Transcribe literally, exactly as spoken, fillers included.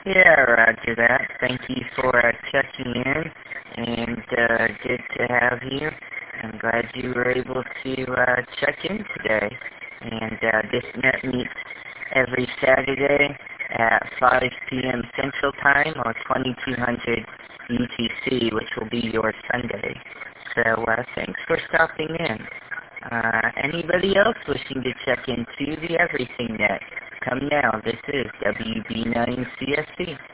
Yeah, roger that. Thank you for uh, checking in, and uh, good to have you. I'm glad you were able to uh, check in today. And uh, this net meets every Saturday at five p m Central Time or twenty-two hundred U T C, which will be your Sunday. So uh, thanks for stopping in. Uh, anybody else wishing to check into the Everything Net? Come now. This is W B nine C S C.